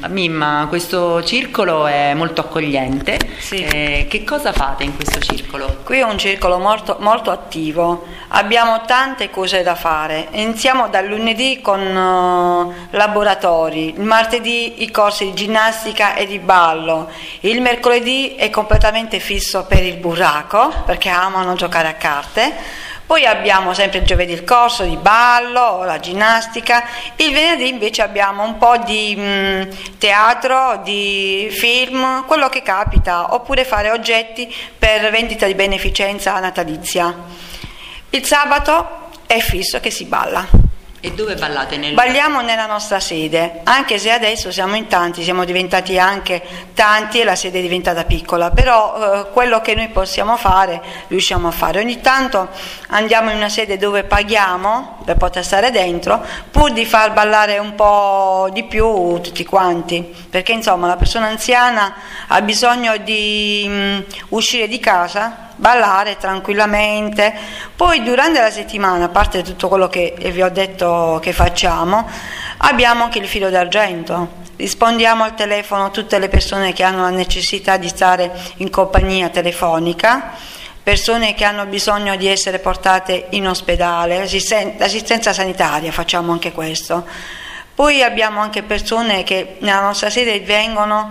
Mimma, questo circolo è molto accogliente. Sì. Che cosa fate in questo circolo? Qui è un circolo molto, molto attivo, abbiamo tante cose da fare. Iniziamo dal lunedì con laboratori, il martedì i corsi di ginnastica e di ballo, il mercoledì è completamente fisso per il burraco perché amano giocare a carte. Poi abbiamo sempre il giovedì il corso di ballo, la ginnastica, il venerdì invece abbiamo un po' di teatro, di film, quello che capita, oppure fare oggetti per vendita di beneficenza natalizia. Il sabato è fisso che si balla. E dove ballate? Balliamo nella nostra sede, anche se adesso siamo in tanti, siamo diventati anche tanti e la sede è diventata piccola, però quello che noi possiamo fare riusciamo a fare. Ogni tanto andiamo in una sede dove paghiamo per poter stare dentro, pur di far ballare un po' di più tutti quanti, perché insomma la persona anziana ha bisogno di uscire di casa, ballare tranquillamente. Poi durante la settimana, a parte tutto quello che vi ho detto che facciamo, abbiamo anche il filo d'argento, rispondiamo al telefono a tutte le persone che hanno la necessità di stare in compagnia telefonica, persone che hanno bisogno di essere portate in ospedale, l'assistenza sanitaria, facciamo anche questo. Poi abbiamo anche persone che nella nostra sede vengono,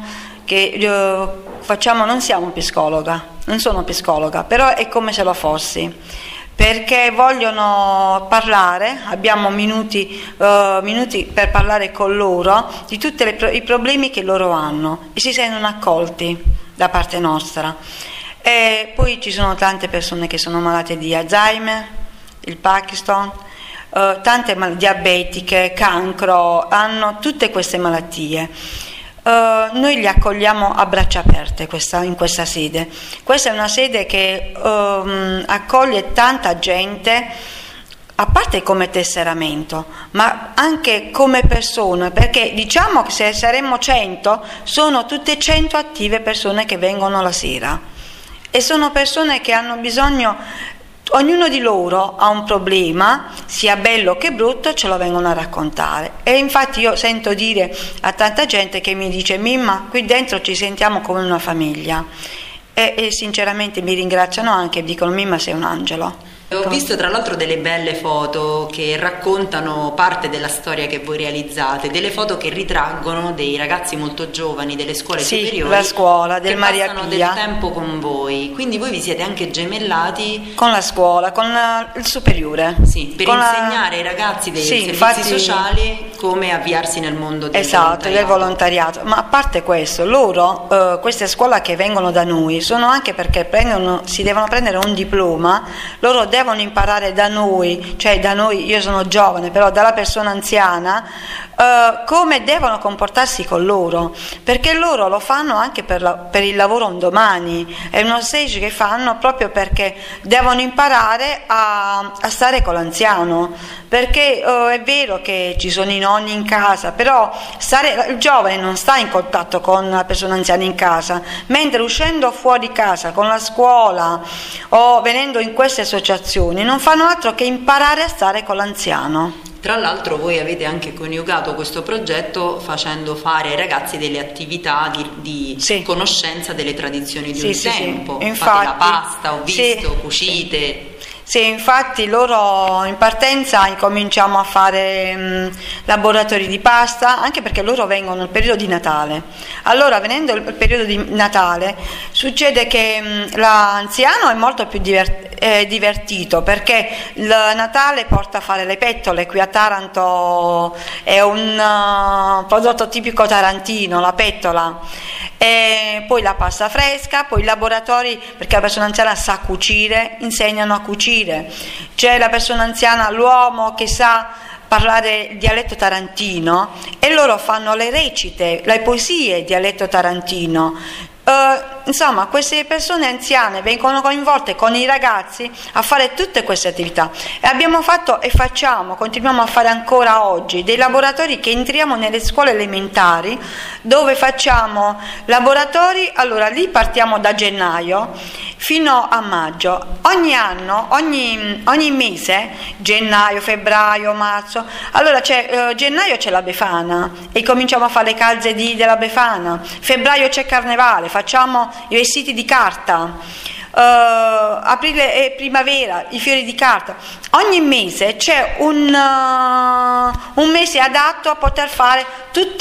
che facciamo, non siamo psicologa, non sono psicologa, però è come se lo fossi, perché vogliono parlare, abbiamo minuti per parlare con loro di tutti i problemi che loro hanno e si sentono accolti da parte nostra. E poi ci sono tante persone che sono malate di Alzheimer, il Parkinson, tante diabetiche, cancro, hanno tutte queste malattie. Noi li accogliamo a braccia aperte in questa sede. Questa è una sede che accoglie tanta gente, a parte come tesseramento, ma anche come persone, perché diciamo che se saremmo 100, sono tutte 100 attive persone che vengono la sera e sono persone che hanno bisogno. Ognuno di loro ha un problema, sia bello che brutto, ce lo vengono a raccontare. E infatti io sento dire a tanta gente che mi dice: Mimma, qui dentro ci sentiamo come una famiglia. E sinceramente mi ringraziano anche e dicono: Mimma, sei un angelo. Ho visto tra l'altro delle belle foto che raccontano parte della storia che voi realizzate, delle foto che ritraggono dei ragazzi molto giovani delle scuole superiori, la scuola del Maria passano Pia, del tempo con voi, quindi voi vi siete anche gemellati con la scuola, con il superiore, sì, per insegnare ai ragazzi dei servizi sociali come avviarsi nel mondo del volontariato. Ma a parte questo, loro queste scuole che vengono da noi sono anche perché si devono prendere un diploma, loro devono imparare da noi, cioè da noi, io sono giovane, però dalla persona anziana, come devono comportarsi con loro, perché loro lo fanno anche per il lavoro un domani, è uno stage che fanno proprio perché devono imparare a stare con l'anziano, perché è vero che ci sono i nonni in casa, però il giovane non sta in contatto con la persona anziana in casa, mentre uscendo fuori casa con la scuola o venendo in queste associazioni non fanno altro che imparare a stare con l'anziano. Tra l'altro voi avete anche coniugato questo progetto facendo fare ai ragazzi delle attività di conoscenza delle tradizioni di un tempo. Infatti, fate la pasta, ho visto, cucite. Sì, infatti loro in partenza incominciamo a fare laboratori di pasta, anche perché loro vengono nel periodo di Natale. Allora, venendo il periodo di Natale, succede che l'anziano è molto più divertito, perché il Natale porta a fare le pettole. Qui a Taranto è un prodotto tipico tarantino, la pettola. E poi la pasta fresca, poi i laboratori, perché la persona anziana sa cucire, insegnano a cucire. C'è la persona anziana, l'uomo che sa parlare il dialetto tarantino e loro fanno le recite, le poesie dialetto tarantino. insomma, queste persone anziane vengono coinvolte con i ragazzi a fare tutte queste attività, e abbiamo fatto e continuiamo a fare ancora oggi dei laboratori che entriamo nelle scuole elementari, dove facciamo laboratori. Allora lì partiamo da gennaio fino a maggio, ogni anno, ogni mese, gennaio, febbraio, marzo. Allora gennaio c'è la Befana e cominciamo a fare le calze della Befana, febbraio c'è Carnevale, facciamo i vestiti di carta, aprile e primavera i fiori di carta. Ogni mese c'è un mese adatto a poter fare tutti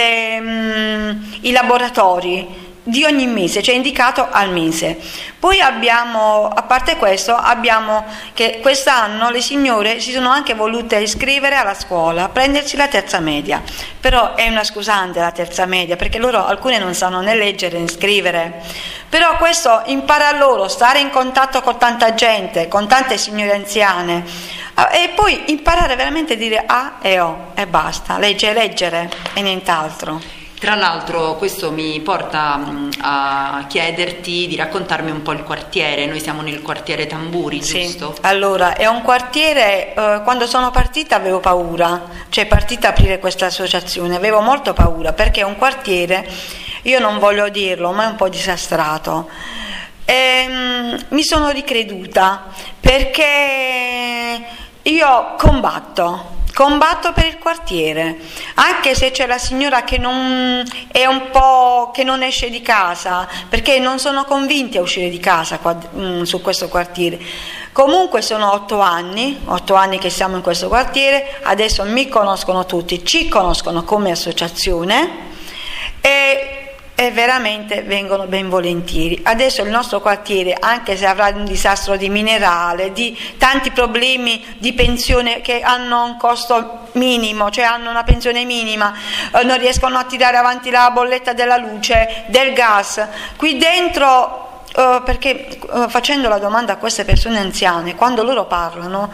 i laboratori di ogni mese, cioè indicato al mese. Poi abbiamo, a parte questo, abbiamo che quest'anno le signore si sono anche volute iscrivere alla scuola, prendersi la terza media, però è una scusante la terza media, perché loro alcune non sanno né leggere né scrivere, però questo impara loro stare in contatto con tanta gente, con tante signore anziane, e poi imparare veramente a dire A e O e basta, leggere e nient'altro. Tra l'altro questo mi porta a chiederti di raccontarmi un po' il quartiere. Noi siamo nel quartiere Tamburi, giusto? Sì. Allora, è un quartiere, quando sono partita avevo paura, cioè partita a aprire questa associazione, avevo molto paura, perché è un quartiere, io non voglio dirlo, ma è un po' disastrato. Mi sono ricreduta, perché io combatto per il quartiere, anche se c'è la signora che non è un po' che non esce di casa, perché non sono convinti a uscire di casa qua, su questo quartiere. Comunque sono 8 anni che siamo in questo quartiere, adesso mi conoscono tutti, ci conoscono come associazione e veramente vengono ben volentieri. Adesso il nostro quartiere, anche se avrà un disastro di minerale, di tanti problemi di pensione che hanno un costo minimo, cioè hanno una pensione minima, non riescono a tirare avanti la bolletta della luce, del gas, qui dentro, perché facendo la domanda a queste persone anziane, quando loro parlano,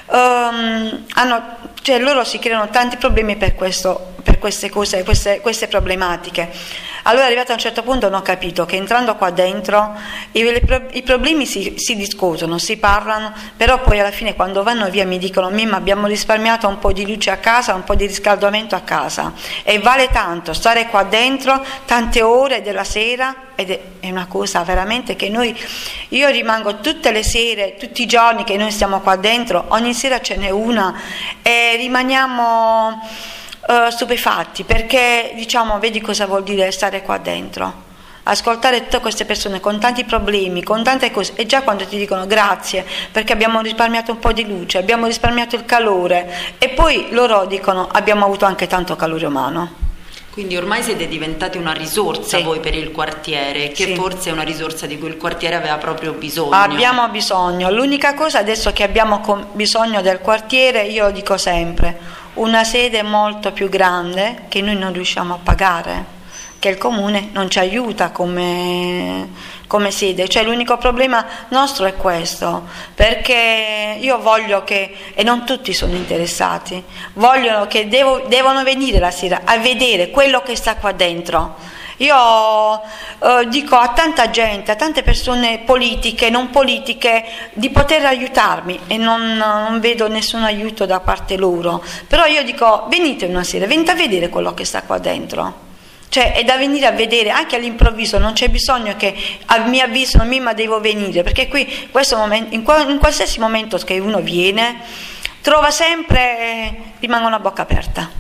cioè loro si creano tanti problemi per queste cose, queste problematiche. Allora, arrivato a un certo punto, non ho capito che entrando qua dentro i problemi si discutono, si parlano, però poi alla fine quando vanno via mi dicono: Mimma, abbiamo risparmiato un po' di luce a casa, un po' di riscaldamento a casa, e vale tanto stare qua dentro tante ore della sera, ed è una cosa veramente che io rimango tutte le sere, tutti i giorni che noi stiamo qua dentro, ogni sera ce n'è una, e rimaniamo stupefatti, perché diciamo, vedi cosa vuol dire stare qua dentro, ascoltare tutte queste persone con tanti problemi, con tante cose, e già quando ti dicono grazie perché abbiamo risparmiato un po' di luce, abbiamo risparmiato il calore, e poi loro dicono abbiamo avuto anche tanto calore umano. Quindi ormai siete diventati una risorsa, sì, voi per il quartiere, che sì, forse è una risorsa di cui il quartiere aveva proprio bisogno. Abbiamo bisogno, l'unica cosa adesso che abbiamo bisogno del quartiere, io lo dico sempre, una sede molto più grande che noi non riusciamo a pagare, che il comune non ci aiuta come sede, cioè l'unico problema nostro è questo, perché io voglio che, e non tutti sono interessati, vogliono che devono venire la sera a vedere quello che sta qua dentro. Io dico a tanta gente, a tante persone politiche, non politiche, di poter aiutarmi, e non vedo nessun aiuto da parte loro, però io dico venite una sera, venite a vedere quello che sta qua dentro. Cioè è da venire a vedere anche all'improvviso, non c'è bisogno che mi avvisano, Mimma devo venire, perché qui questo momento, in qualsiasi momento che uno viene trova sempre, rimangono a bocca aperta.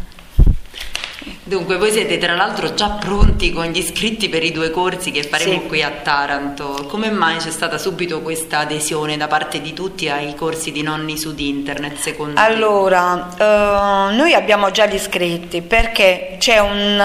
Dunque voi siete tra l'altro già pronti con gli iscritti per i 2 corsi che faremo, sì, qui a Taranto. Come mai c'è stata subito questa adesione da parte di tutti ai corsi di nonni su internet, secondo te? Allora, noi abbiamo già gli iscritti, perché c'è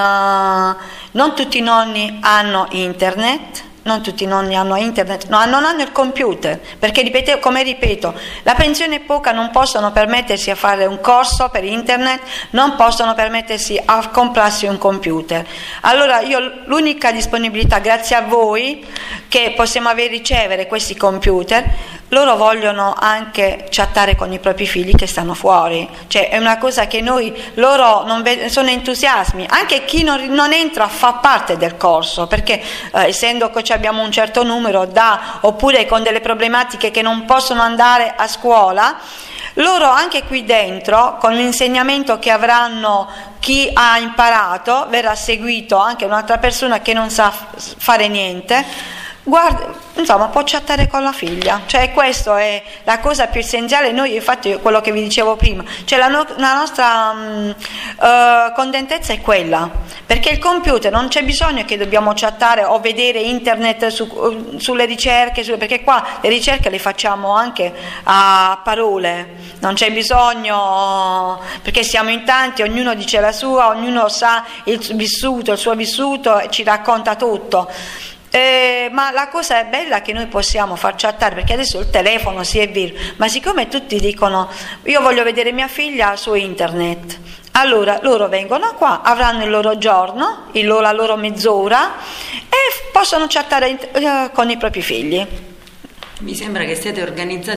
non tutti i nonni hanno internet, non tutti i nonni hanno internet, non hanno il computer, perché come ripeto, la pensione è poca, non possono permettersi a fare un corso per internet, non possono permettersi a comprarsi un computer. Allora io l'unica disponibilità, grazie a voi che possiamo ricevere questi computer, loro vogliono anche chattare con i propri figli che stanno fuori, cioè è una cosa che loro non sono entusiasmi, anche chi non entra fa parte del corso, perché essendo che abbiamo un certo numero oppure con delle problematiche che non possono andare a scuola, loro anche qui dentro, con l'insegnamento che avranno, chi ha imparato verrà seguito anche un'altra persona che non sa fare niente, insomma, può chattare con la figlia, cioè questa è la cosa più essenziale. Noi, infatti, quello che vi dicevo prima, cioè la nostra contentezza è quella, perché il computer non c'è bisogno che dobbiamo chattare o vedere internet sulle ricerche, perché qua le ricerche le facciamo anche a parole, non c'è bisogno, perché siamo in tanti, ognuno dice la sua, ognuno sa il suo vissuto e ci racconta tutto. Ma la cosa bella è che noi possiamo far chattare, perché adesso il telefono si è vero, ma siccome tutti dicono io voglio vedere mia figlia su internet, allora loro vengono qua, avranno il loro giorno, la loro mezz'ora e possono chattare con i propri figli. Mi sembra che siete organizzati